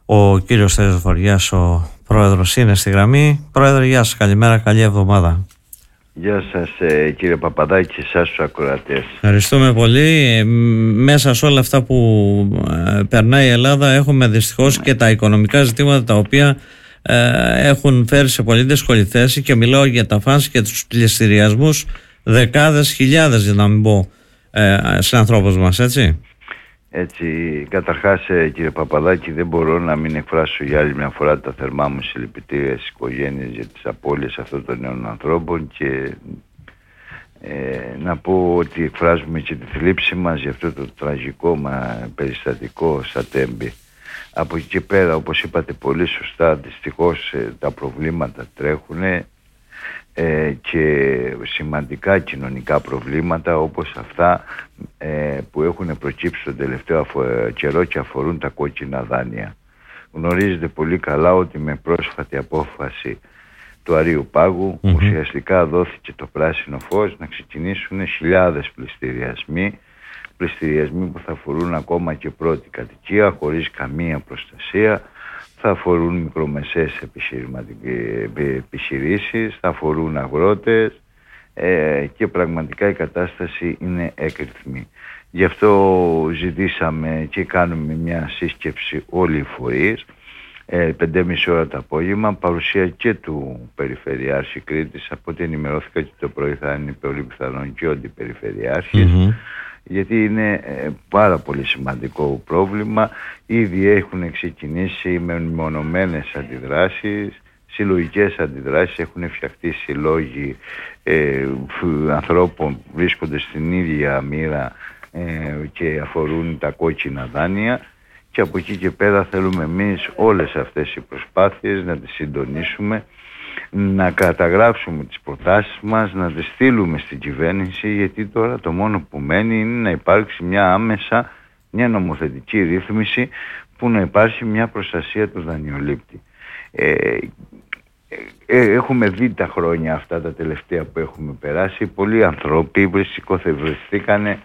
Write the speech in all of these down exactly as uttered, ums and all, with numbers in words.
Ο κύριος Στέλιος Βοριάς, ο πρόεδρος, είναι στη γραμμή. Πρόεδρε, γεια σας, καλημέρα, καλή εβδομάδα. Γεια σας ε, κύριε Παπαδάκη και εσάς τους ακροατές. Ευχαριστούμε πολύ. Ε, μέσα σε όλα αυτά που ε, περνάει η Ελλάδα έχουμε δυστυχώς και τα οικονομικά ζητήματα τα οποία ε, έχουν φέρει σε πολύ δύσκολη θέση, και μιλάω για τα φάνς και τους πληστηριασμούς δεκάδες χιλιάδες, για να μην πω ε, συνανθρώπους μας, έτσι. Έτσι, καταρχάς ε, κύριε Παπαδάκη, δεν μπορώ να μην εκφράσω για άλλη μια φορά τα θερμά μου συλληπιτήρια στις οικογένειες για τις απώλειες αυτών των νέων ανθρώπων, και ε, να πω ότι εκφράζουμε και τη θλίψη μας για αυτό το τραγικό μα, περιστατικό στα Τέμπη. Από εκεί και πέρα, όπως είπατε πολύ σωστά, δυστυχώς ε, τα προβλήματα τρέχουν ε, και σημαντικά κοινωνικά προβλήματα όπως αυτά ε, που έχουν προκύψει τον τελευταίο αφο, καιρό και αφορούν τα κόκκινα δάνεια. Γνωρίζετε πολύ καλά ότι με πρόσφατη απόφαση του Αρείου Πάγου mm-hmm. ουσιαστικά δόθηκε το πράσινο φως να ξεκινήσουν χιλιάδες πληστηριασμοί, πληστηριασμοί που θα αφορούν ακόμα και πρώτη κατοικία χωρίς καμία προστασία, θα αφορούν μικρομεσαίες επιχειρήσεις, θα αφορούν αγρότες ε, και πραγματικά η κατάσταση είναι έκρηθμη. Γι' αυτό ζητήσαμε και κάνουμε μια σύσκεψη όλοι οι φορείς, ε, πέντε και μισή ώρα το απόγευμα, παρουσία και του Περιφερειάρχη Κρήτης. Από ό,τι ενημερώθηκα και το πρωί θα είναι πολύ πιθανόν και ο Αντιπεριφερειάρχης. Mm-hmm. Γιατί είναι ε, πάρα πολύ σημαντικό πρόβλημα. Ήδη έχουν ξεκινήσει με μονομένες αντιδράσεις, συλλογικές αντιδράσεις, έχουν φτιαχτεί συλλόγοι ε, ανθρώπων που βρίσκονται στην ίδια μοίρα ε, και αφορούν τα κόκκινα δάνεια, και από εκεί και πέρα θέλουμε εμείς όλες αυτές οι προσπάθειες να τις συντονίσουμε, να καταγράψουμε τις προτάσεις μας, να τις στείλουμε στην κυβέρνηση, γιατί τώρα το μόνο που μένει είναι να υπάρξει μια άμεσα, μια νομοθετική ρύθμιση που να υπάρχει μια προστασία του δανειολήπτη. Ε, ε, έχουμε δει τα χρόνια αυτά τα τελευταία που έχουμε περάσει, πολλοί άνθρωποι βρεθήκανε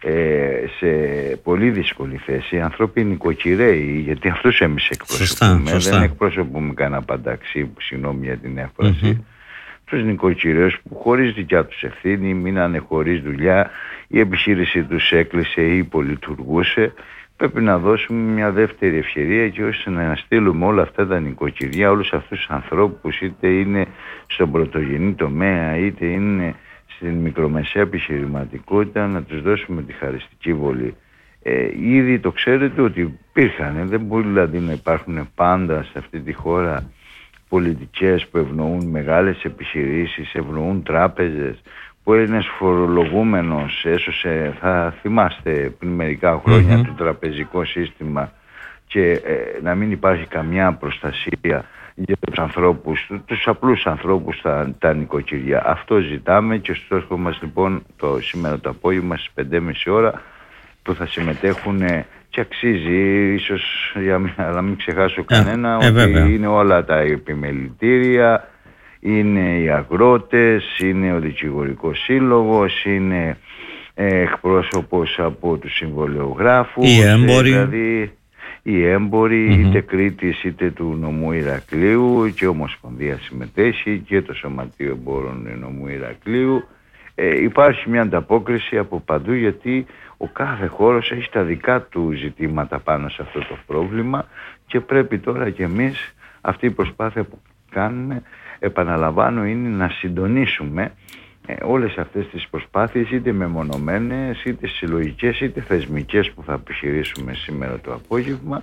Ε, σε πολύ δύσκολη θέση, οι άνθρωποι νοικοκυρέοι, γιατί αυτούς εμείς εκπροσωπούμε. Σωστά, σωστά. Δεν εκπροσωπούμε κανένα πανταξί, συγγνώμη για την έκφραση, mm-hmm. τους νοικοκυρέους που χωρίς δικιά τους ευθύνη μείνανε χωρίς δουλειά, η επιχείρηση τους έκλεισε ή υπολειτουργούσε. Πρέπει να δώσουμε μια δεύτερη ευκαιρία και ώστε να στείλουμε όλα αυτά τα νοικοκυριά, όλους αυτούς τους ανθρώπους, είτε είναι στον πρωτογενή τομέα είτε είναι στην μικρομεσαία επιχειρηματικότητα, να τους δώσουμε τη χαριστική βολή. Ε, ήδη το ξέρετε ότι υπήρχαν, δεν μπορεί δηλαδή να υπάρχουν πάντα σε αυτή τη χώρα πολιτικές που ευνοούν μεγάλες επιχειρήσεις, ευνοούν τράπεζες, που ένας φορολογούμενος έσωσε, θα θυμάστε πριν μερικά χρόνια, mm-hmm. το τραπεζικό σύστημα, και ε, να μην υπάρχει καμιά προστασία για τους ανθρώπους, τους απλούς ανθρώπους στα τα νοικοκυριά. Αυτό ζητάμε, και στο στόχο μας λοιπόν το σήμερα το απόγευμα στις πέντε και μισή ώρα που θα συμμετέχουν, και αξίζει ίσως για να μην ξεχάσω κανένα, ε, ότι ε, είναι όλα τα επιμελητήρια, είναι οι αγρότες, είναι ο δικηγορικός σύλλογος, είναι ε, εκπρόσωπος από τους συμβολιογράφους, οι έμποροι, δηλαδή οι έμποροι, mm-hmm. είτε Κρήτης είτε του νομού Ηρακλείου, και Ομοσπονδία συμμετέχει και το Σωματείο Εμπόρων νομού Ηρακλείου. Ε, υπάρχει μια ανταπόκριση από παντού, γιατί ο κάθε χώρος έχει τα δικά του ζητήματα πάνω σε αυτό το πρόβλημα, και πρέπει τώρα και εμείς αυτή η προσπάθεια που κάνουμε, επαναλαμβάνω, είναι να συντονίσουμε ε, όλες αυτές τις προσπάθειες, είτε μεμονωμένες, είτε συλλογικές, είτε θεσμικές, που θα επιχειρήσουμε σήμερα το απόγευμα,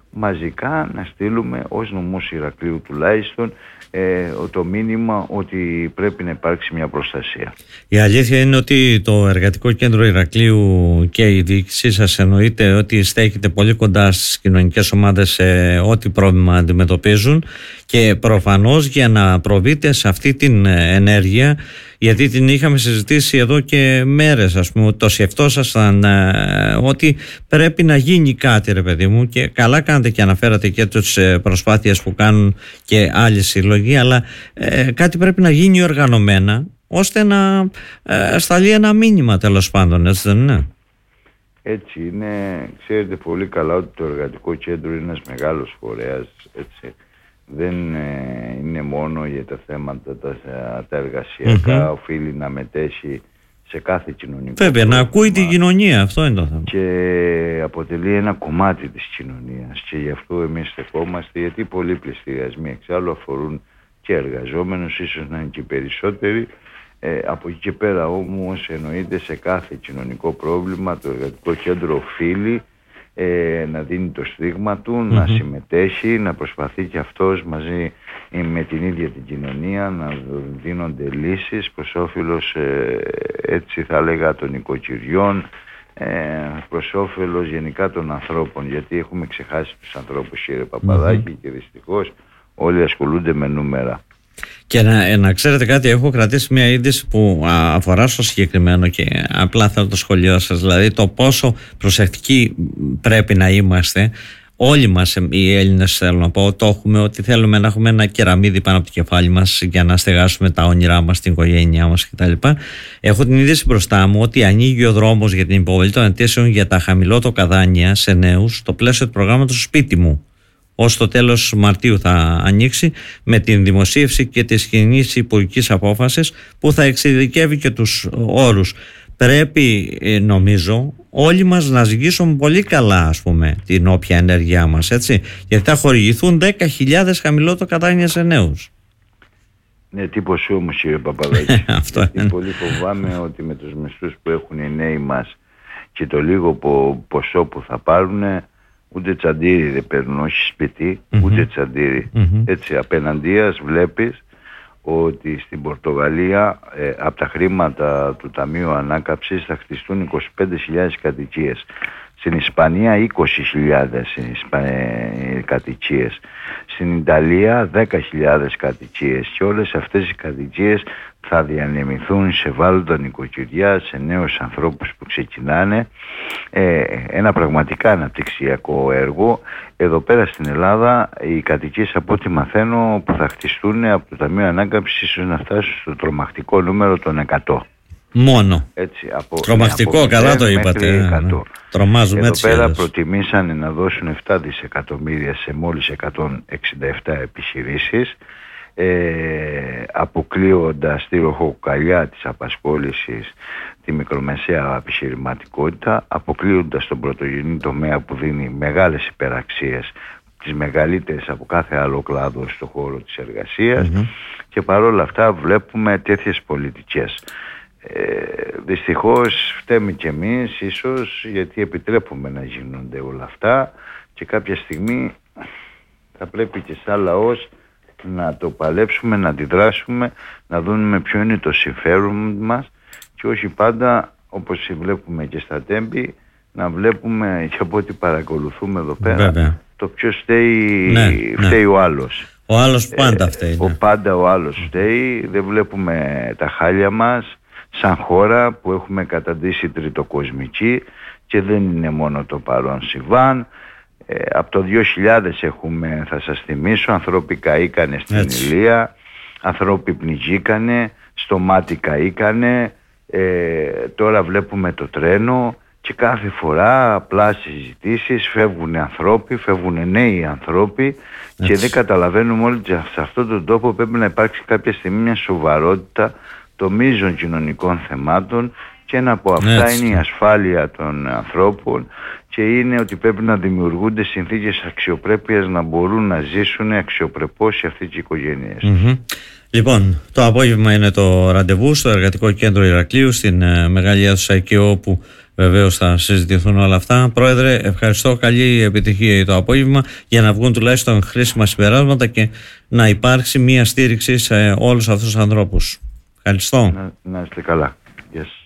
μαζικά να στείλουμε ως νομός Ηρακλείου τουλάχιστον ε, το μήνυμα ότι πρέπει να υπάρξει μια προστασία. Η αλήθεια είναι ότι το Εργατικό Κέντρο Ηρακλείου και η διοίκησή σας εννοείται ότι στέκεται πολύ κοντά στις κοινωνικές ομάδες σε ό,τι πρόβλημα αντιμετωπίζουν, και προφανώς για να προβείτε σε αυτή την ενέργεια, γιατί την είχαμε συζητήσει εδώ και μέρες, ας πούμε, το σκεφτόσασταν ε, ότι πρέπει να γίνει κάτι, ρε παιδί μου, και καλά κάνετε και αναφέρατε και τις προσπάθειες που κάνουν και άλλοι σύλλογοι, αλλά ε, κάτι πρέπει να γίνει οργανωμένα, ώστε να ε, σταλεί ένα μήνυμα, τέλος πάντων, έτσι δεν είναι? Έτσι είναι. Ξέρετε πολύ καλά ότι το εργατικό κέντρο είναι ένας μεγάλος φορέας, έτσι. Δεν ε, είναι μόνο για τα θέματα τα, τα εργασιακά, mm-hmm. οφείλει να μετέχει σε κάθε κοινωνικό. Βέβαια, να ακούει την κοινωνία, αυτό είναι το θέμα. Και αποτελεί ένα κομμάτι της κοινωνίας και γι' αυτό εμείς στεκόμαστε, γιατί πολλοί πληστηριασμοί εξάλλου αφορούν και εργαζόμενους, ίσως να είναι και περισσότεροι. Ε, από εκεί και πέρα όμως εννοείται σε κάθε κοινωνικό πρόβλημα το εργατικό κέντρο οφείλει ε, να δίνει το στίγμα του, mm-hmm. να συμμετέχει, να προσπαθεί και αυτός μαζί με την ίδια την κοινωνία να δίνονται λύσεις προς όφελος ε, έτσι θα έλεγα των οικοκυριών, ε, προς όφελος γενικά των ανθρώπων, γιατί έχουμε ξεχάσει τους ανθρώπους, κύριε Παπαδάκη, mm-hmm. και δυστυχώς όλοι ασχολούνται με νούμερα. Και να, να ξέρετε κάτι, έχω κρατήσει μια είδηση που αφορά στο συγκεκριμένο και απλά θέλω το σχολείο σας, δηλαδή το πόσο προσεκτικοί πρέπει να είμαστε όλοι μας οι Έλληνες, θέλω να πω, το έχουμε ότι θέλουμε να έχουμε ένα κεραμίδι πάνω από το κεφάλι μας για να στεγάσουμε τα όνειρά μας, την οικογένειά μας κτλ. Έχω την είδηση μπροστά μου ότι ανοίγει ο δρόμος για την υποβολή των αιτήσεων για τα χαμηλότοκα δάνεια σε νέους στο πλαίσιο του προγράμματος Σπίτι Μου. Ως το τέλος Μαρτίου θα ανοίξει με την δημοσίευση και τη κοινής υπουργικής απόφασης που θα εξειδικεύει και τους όρους. Πρέπει νομίζω όλοι μας να ζυγίσουμε πολύ καλά, ας πούμε, την όποια ενέργειά μας, έτσι, γιατί θα χορηγηθούν δέκα χιλιάδες χαμηλότοκα δάνεια σε νέους. Ναι, τύπος όμως, κύριε Παπαδάκη. Αυτό γιατί είναι. Πολύ φοβάμαι ότι με τους μισθούς που έχουν οι νέοι μας και το λίγο ποσό που θα πάρουν, ούτε τσαντήρι δεν παίρνουν, όχι σπίτι, mm-hmm. ούτε τσαντήρι. Mm-hmm. Έτσι απέναντίας βλέπεις ότι στην Πορτογαλία ε, από τα χρήματα του Ταμείου Ανάκαμψης θα χτιστούν είκοσι πέντε χιλιάδες κατοικίες. Στην Ισπανία είκοσι χιλιάδες ε, κατοικίες. Στην Ιταλία δέκα χιλιάδες κατοικίες. Και όλες αυτές οι κατοικίες θα διανεμηθούν σε βάλλοντα νοικοκυριά, σε νέους ανθρώπους που ξεκινάνε. Ε, ένα πραγματικά αναπτυξιακό έργο. Εδώ πέρα στην Ελλάδα οι κατοικίες, από ό,τι μαθαίνω, που θα χτιστούν από το Ταμείο Ανάκαμψης ίσως να φτάσουν στο τρομακτικό νούμερο των εκατό. Μόνο. Έτσι, από, τρομακτικό, από καλά το είπατε. Ναι. Τρομάζουμε εδώ έτσι. Εδώ πέρα έδωσε. προτιμήσανε να δώσουν επτά δισεκατομμύρια σε μόλις εκατόν εξήντα επτά επιχειρήσεις, ε, αποκλείοντας τη ροχοκοκαλιά της απασχόλησης, τη μικρομεσαία επιχειρηματικότητα, αποκλείοντας τον πρωτογενή τομέα που δίνει μεγάλες υπεραξίες, τις μεγαλύτερες από κάθε άλλο κλάδο στον χώρο της εργασίας, mm-hmm. και παρόλα αυτά βλέπουμε τέτοιες πολιτικές. Ε, δυστυχώς φταίμε κι εμείς ίσως, γιατί επιτρέπουμε να γίνονται όλα αυτά και κάποια στιγμή θα πρέπει και σαν λαός να το παλέψουμε, να αντιδράσουμε, να δούμε ποιο είναι το συμφέρον μας και όχι πάντα, όπως βλέπουμε και στα Τέμπη, να βλέπουμε και από ό,τι παρακολουθούμε εδώ πέρα, βέβαια, το ποιος φταίει, ναι, φταίει ναι. ο άλλος. Ο άλλος πάντα φταίει. Ε, ναι. Ο πάντα ο άλλος φταίει. Δεν βλέπουμε τα χάλια μας σαν χώρα που έχουμε καταντήσει τριτοκοσμική και δεν είναι μόνο το παρόν συμβάν. Ε, από το δύο χιλιάδες έχουμε, θα σας θυμίσω, ανθρώποι καήκανε στην Έτσι. Ηλία, ανθρώποι πνιγήκανε, στο μάτι καήκανε, ε, τώρα βλέπουμε το τρένο και κάθε φορά απλά συζητήσεις, φεύγουν ανθρώποι, φεύγουν νέοι ανθρώποι. Έτσι. Και δεν καταλαβαίνουμε όλοι ότι σε αυτόν τον τόπο πρέπει να υπάρξει κάποια στιγμή μια σοβαρότητα των μείζων κοινωνικών θεμάτων και ένα από αυτά Έτσι. Είναι η ασφάλεια των ανθρώπων και είναι ότι πρέπει να δημιουργούνται συνθήκες αξιοπρέπειας να μπορούν να ζήσουν αξιοπρεπώς σε αυτές τις οικογένειες. Mm-hmm. Λοιπόν, το απόγευμα είναι το ραντεβού στο Εργατικό Κέντρο Ηρακλείου, στην ε, Μεγάλη Αίθουσα εκεί όπου βεβαίως θα συζητηθούν όλα αυτά. Πρόεδρε, ευχαριστώ, καλή επιτυχία για το απόγευμα για να βγουν τουλάχιστον χρήσιμα συμπεράσματα και να υπάρξει μια στήριξη σε όλους αυτούς τους ανθρώπους. Ευχαριστώ. Να, να είστε καλά. Yes.